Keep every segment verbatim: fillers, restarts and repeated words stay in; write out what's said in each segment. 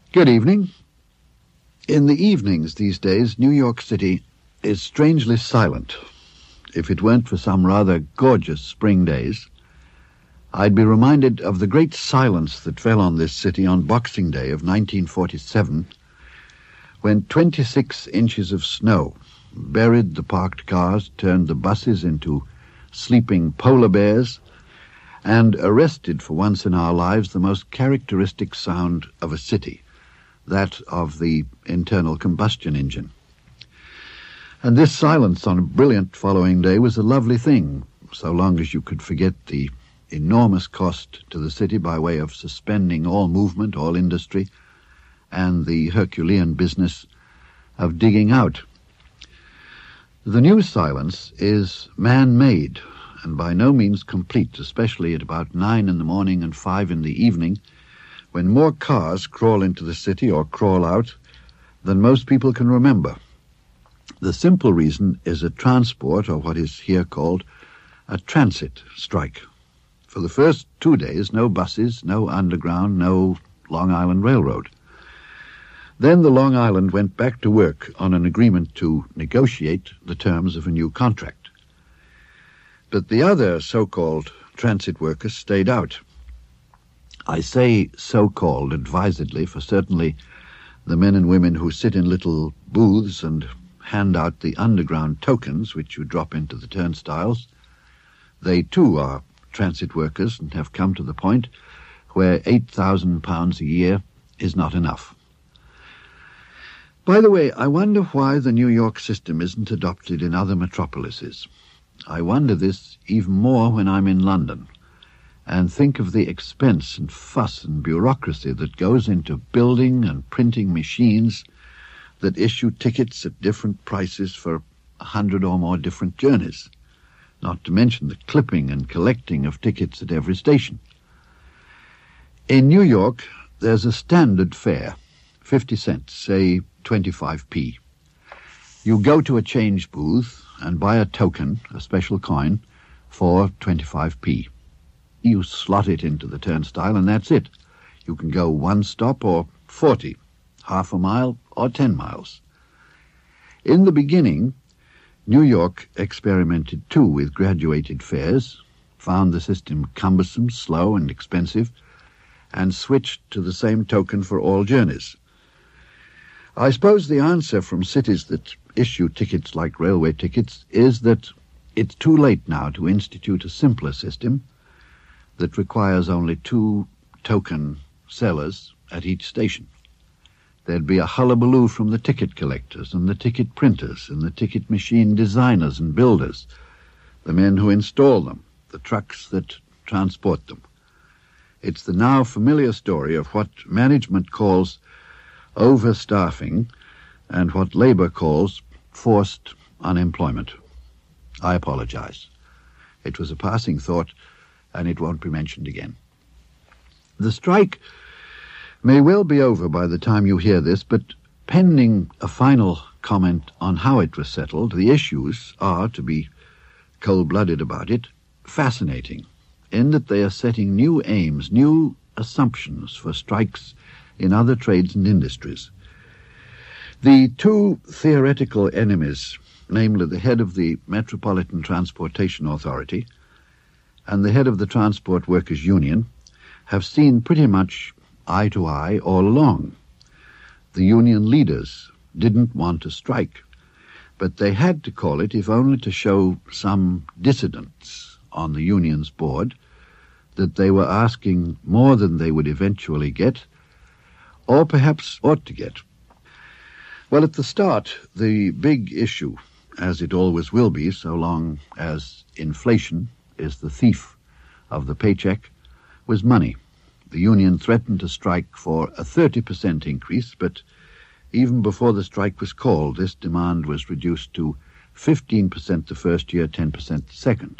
Good evening. In the evenings these days, New York City is strangely silent. If it weren't for some rather gorgeous spring days, I'd be reminded of the great silence that fell on this city on Boxing Day of nineteen forty-seven, when twenty-six inches of snow buried the parked cars, turned the buses into sleeping polar bears, and arrested for once in our lives the most characteristic sound of a city, that of the internal combustion engine. And this silence on a brilliant following day was a lovely thing, so long as you could forget the enormous cost to the city by way of suspending all movement, all industry, and the Herculean business of digging out. The new silence is man-made and by no means complete, especially at about nine in the morning and five in the evening, when more cars crawl into the city or crawl out than most people can remember. The simple reason is a transport, or what is here called a transit strike. For the first two days, no buses, no underground, no Long Island Railroad. Then the Long Island went back to work on an agreement to negotiate the terms of a new contract. But the other so-called transit workers stayed out. I say so-called advisedly, for certainly the men and women who sit in little booths and hand out the underground tokens which you drop into the turnstiles, they too are transit workers and have come to the point where eight thousand pounds a year is not enough. By the way, I wonder why the New York system isn't adopted in other metropolises. I wonder this even more when I'm in London, and think of the expense and fuss and bureaucracy that goes into building and printing machines that issue tickets at different prices for a hundred or more different journeys, not to mention the clipping and collecting of tickets at every station. In New York, there's a standard fare, fifty cents, say twenty-five p. You go to a change booth and buy a token, a special coin, for twenty-five p. You slot it into the turnstile and that's it. You can go one stop or forty, half a mile or ten miles. In the beginning, New York experimented too with graduated fares, found the system cumbersome, slow and expensive, and switched to the same token for all journeys. I suppose the answer from cities that issue tickets like railway tickets is that it's too late now to institute a simpler system that requires only two token sellers at each station. There'd be a hullabaloo from the ticket collectors and the ticket printers and the ticket machine designers and builders, the men who install them, the trucks that transport them. It's the now familiar story of what management calls overstaffing and what labor calls forced unemployment. I apologize. It was a passing thought, and it won't be mentioned again. The strike may well be over by the time you hear this, but pending a final comment on how it was settled, the issues are, to be cold-blooded about it, fascinating, in that they are setting new aims, new assumptions for strikes in other trades and industries. The two theoretical enemies, namely the head of the Metropolitan Transportation Authority and the head of the Transport Workers' Union, have seen pretty much eye to eye all along. The union leaders didn't want to strike, but they had to call it if only to show some dissidents on the union's board that they were asking more than they would eventually get, or perhaps ought to get. Well, at the start, the big issue, as it always will be so long as inflation is the thief of the paycheck, was money. The union threatened to strike for a thirty percent increase, but even before the strike was called, this demand was reduced to fifteen percent the first year, ten percent the second.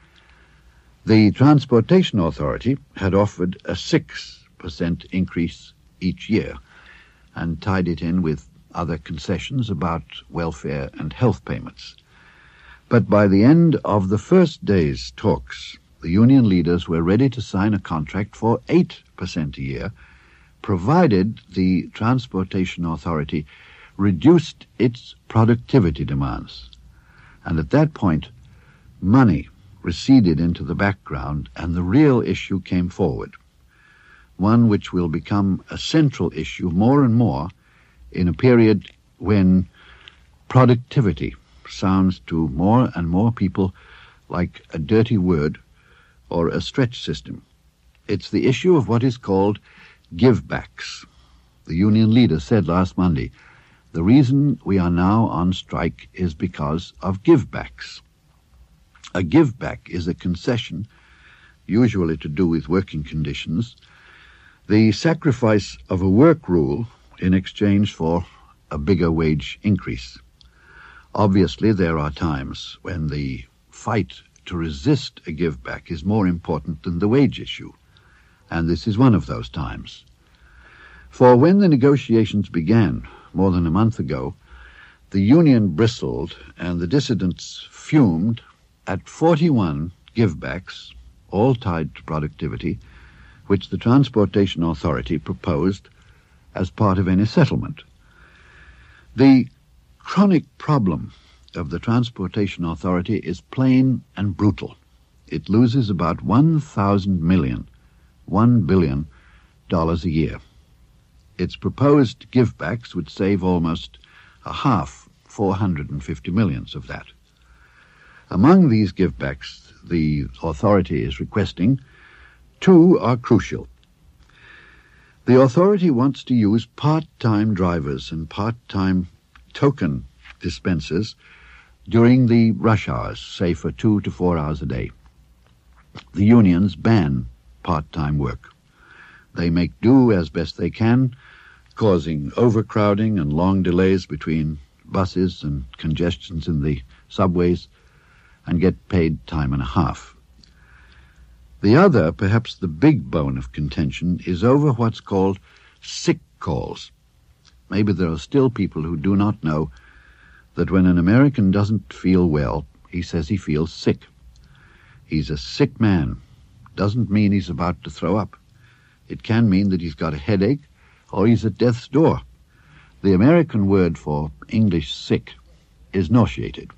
The Transportation Authority had offered a six percent increase each year and tied it in with other concessions about welfare and health payments. But by the end of the first day's talks, the union leaders were ready to sign a contract for eight percent a year, provided the Transportation Authority reduced its productivity demands. And at that point, money receded into the background and the real issue came forward, one which will become a central issue more and more in a period when productivity sounds to more and more people like a dirty word or a stretch system. It's the issue of what is called givebacks. The union leader said last Monday, the reason we are now on strike is because of givebacks. A giveback is a concession, usually to do with working conditions, the sacrifice of a work rule in exchange for a bigger wage increase. Obviously, there are times when the fight to resist a giveback is more important than the wage issue, and this is one of those times. For when the negotiations began more than a month ago, the union bristled and the dissidents fumed at forty-one givebacks, all tied to productivity, which the Transportation Authority proposed as part of any settlement. The chronic problem of the Transportation Authority is plain and brutal. It loses about one thousand million, one billion dollars a year. Its proposed givebacks would save almost a half, four hundred fifty millions of that. Among these givebacks the authority is requesting, two are crucial. The authority wants to use part-time drivers and part-time token dispensers during the rush hours, say for two to four hours a day. The unions ban part-time work. They make do as best they can, causing overcrowding and long delays between buses and congestions in the subways, and get paid time and a half. The other, perhaps the big bone of contention, is over what's called sick calls. Maybe there are still people who do not know that when an American doesn't feel well, he says he feels sick. He's a sick man. Doesn't mean he's about to throw up. It can mean that he's got a headache or he's at death's door. The American word for English sick is nauseated.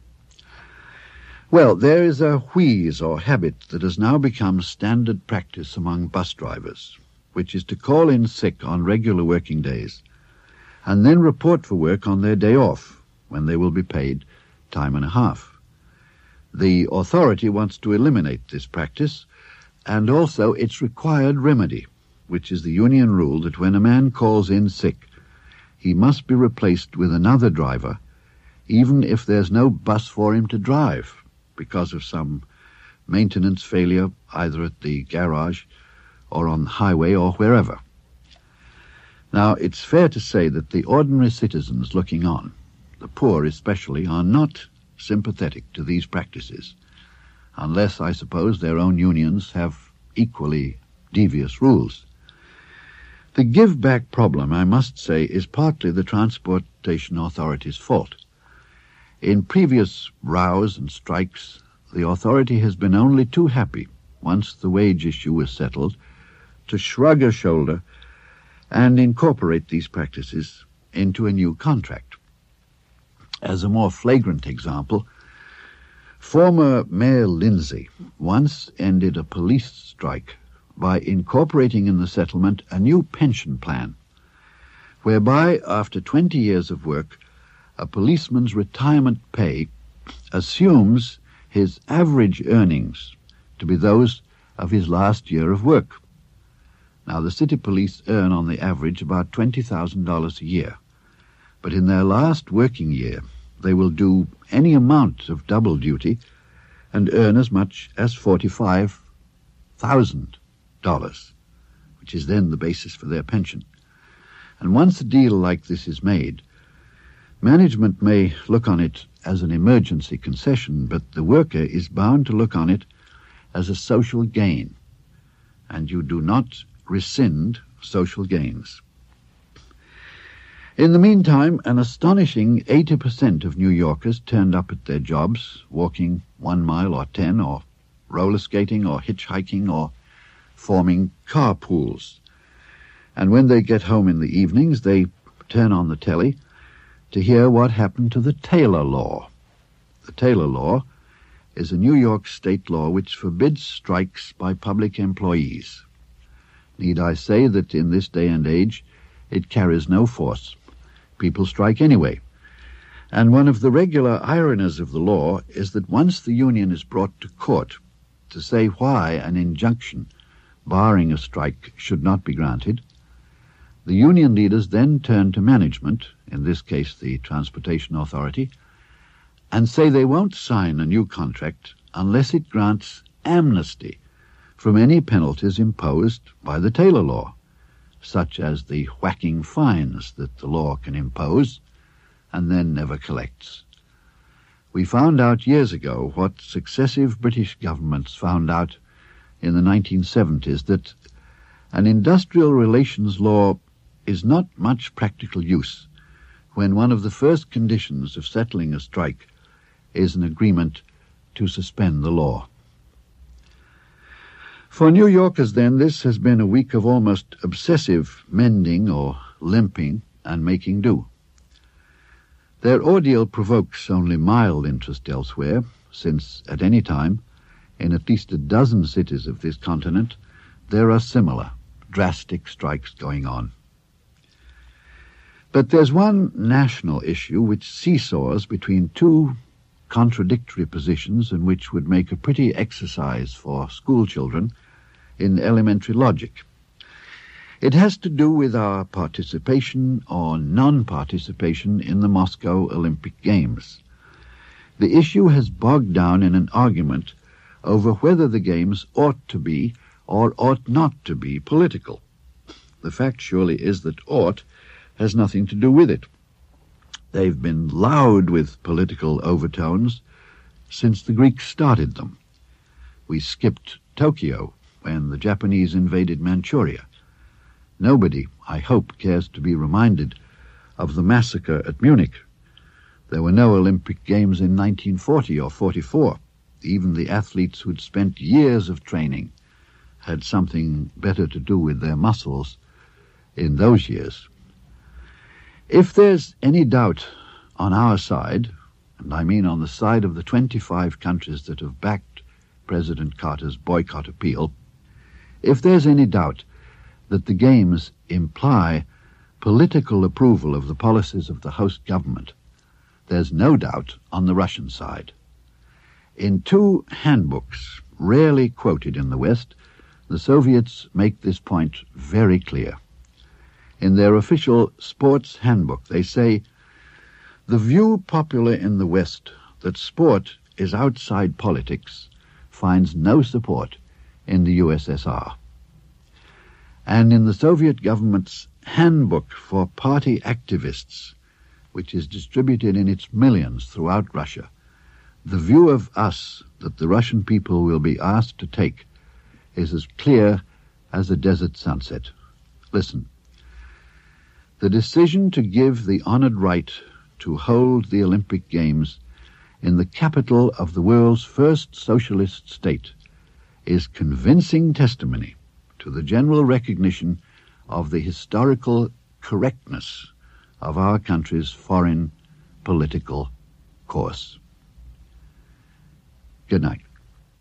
Well, there is a wheeze or habit that has now become standard practice among bus drivers, which is to call in sick on regular working days and then report for work on their day off, when they will be paid time and a half. The authority wants to eliminate this practice and also its required remedy, which is the union rule that when a man calls in sick, he must be replaced with another driver, even if there's no bus for him to drive, because of some maintenance failure either at the garage or on the highway or wherever. Now, it's fair to say that the ordinary citizens looking on, the poor especially, are not sympathetic to these practices, unless, I suppose, their own unions have equally devious rules. The give-back problem, I must say, is partly the Transportation Authority's fault. In previous rows and strikes, the authority has been only too happy, once the wage issue was settled, to shrug a shoulder and incorporate these practices into a new contract. As a more flagrant example, former Mayor Lindsay once ended a police strike by incorporating in the settlement a new pension plan, whereby, after twenty years of work, a policeman's retirement pay assumes his average earnings to be those of his last year of work. Now, the city police earn on the average about twenty thousand dollars a year, but in their last working year they will do any amount of double duty and earn as much as forty-five thousand dollars, which is then the basis for their pension. And once a deal like this is made, management may look on it as an emergency concession, but the worker is bound to look on it as a social gain, and you do not rescind social gains. In the meantime, an astonishing eighty percent of New Yorkers turned up at their jobs, walking one mile or ten, or roller skating, or hitchhiking, or forming carpools. And when they get home in the evenings, they turn on the telly to hear what happened to the Taylor Law. The Taylor Law is a New York state law which forbids strikes by public employees. Need I say that in this day and age it carries no force. People strike anyway. And one of the regular ironies of the law is that once the union is brought to court to say why an injunction barring a strike should not be granted, the union leaders then turn to management, in this case the Transportation Authority, and say they won't sign a new contract unless it grants amnesty from any penalties imposed by the Taylor Law, such as the whacking fines that the law can impose and then never collects. We found out years ago what successive British governments found out in the nineteen seventies, that an industrial relations law is not much practical use when one of the first conditions of settling a strike is an agreement to suspend the law. For New Yorkers, then, this has been a week of almost obsessive mending or limping and making do. Their ordeal provokes only mild interest elsewhere, since at any time, in at least a dozen cities of this continent, there are similar, drastic strikes going on. But there's one national issue which seesaws between two contradictory positions and which would make a pretty exercise for school children in elementary logic. It has to do with our participation or non-participation in the Moscow Olympic Games. The issue has bogged down in an argument over whether the Games ought to be or ought not to be political. The fact surely is that ought has nothing to do with it. They've been loud with political overtones since the Greeks started them. We skipped Tokyo when the Japanese invaded Manchuria. Nobody, I hope, cares to be reminded of the massacre at Munich. There were no Olympic Games in nineteen forty or forty-four. Even the athletes who'd spent years of training had something better to do with their muscles in those years. If there's any doubt on our side, and I mean on the side of the twenty-five countries that have backed President Carter's boycott appeal, if there's any doubt that the Games imply political approval of the policies of the host government, there's no doubt on the Russian side. In two handbooks, rarely quoted in the West, the Soviets make this point very clear. In their official sports handbook, they say, "The view popular in the West that sport is outside politics finds no support in the U S S R." And in the Soviet government's handbook for party activists, which is distributed in its millions throughout Russia, the view of us that the Russian people will be asked to take is as clear as a desert sunset. Listen. The decision to give the honored right to hold the Olympic Games in the capital of the world's first socialist state is convincing testimony to the general recognition of the historical correctness of our country's foreign political course. Good night.